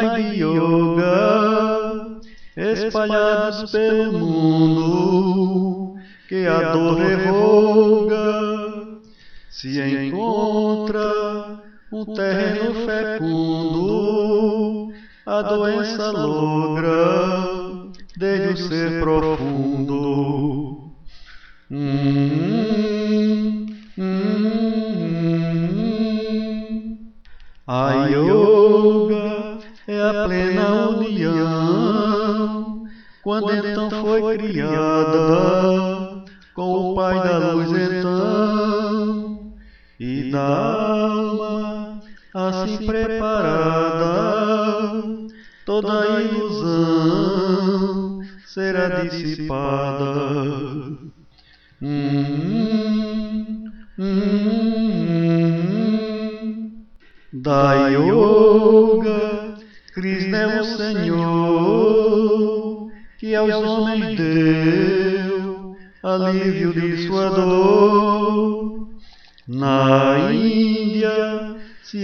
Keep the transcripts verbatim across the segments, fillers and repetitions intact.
mais de yoga espalhados pelo mundo, que a dor revoga, se encontra um terreno fecundo, a doença logra desde o ser profundo. Hum, hum, a yoga é a plena união, quando então foi criada com o Pai da Luz então, e da alma assim preparada, toda ilusão será dissipada. Hum, hum, da yoga, Krishna é o Senhor, que aos homens deu alívio de sua dor. Na Índia se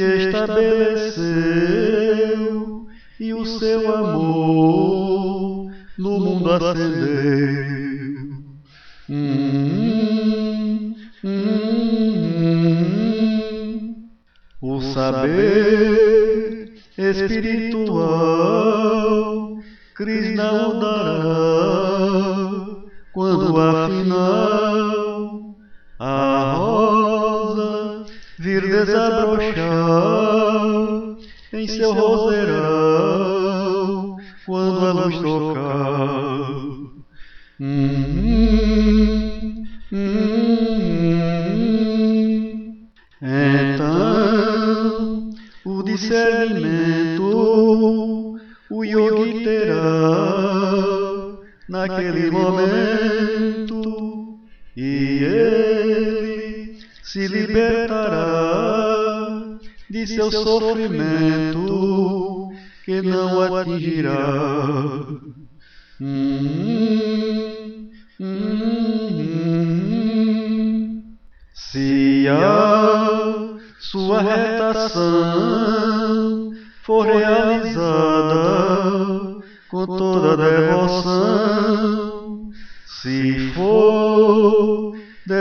estabeleceu e o seu amor no mundo acendeu. Hum, hum, o saber espiritual Krishna o dará, quando afinal a rosa vir desabrochar em seu roseirão, quando a luz tocar. Hum, hum, então o discernimento o yogi terá naquele momento, e ele se libertará de seu sofrimento, que não atingirá. Hum, hum, se a sua retação for realizada com toda devoção, se for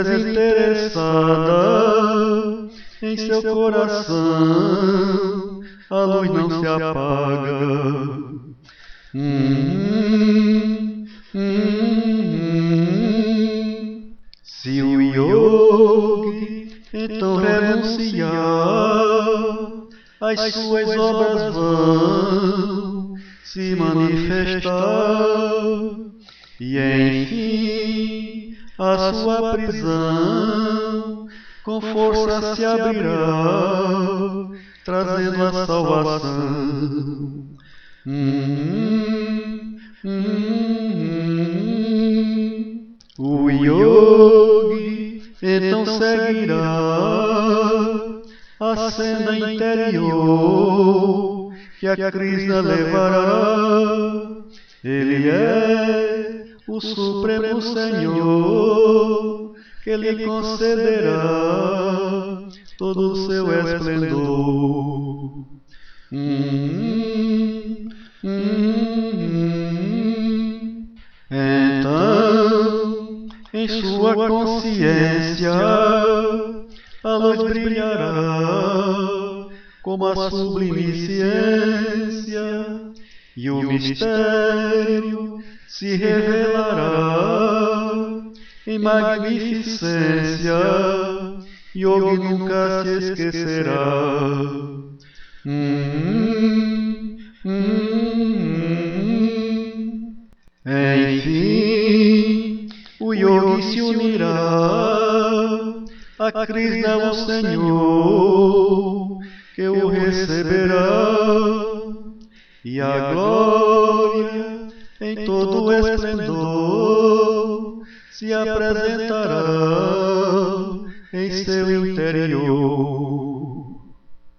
desinteressada em seu coração, a luz não se apaga. Hum, hum, se o yogi então renunciar, as suas obras vão se manifestar, e enfim a sua prisão com força se abrirá, trazendo a salvação. Hum, hum, o yogi então seguirá a senda interior que a Krishna levará. Ele é o Supremo Senhor, que lhe concederá todo o seu esplendor. Hum, hum, então, em sua consciência, a luz brilhará como a sublime ciência, e o mistério se revelará em magnificência. Yogi nunca se esquecerá. Hum, hum, enfim, o yogi se unirá a Krishna, o Senhor, que o receberá, e a glória em todo o esplendor se apresentará em seu interior.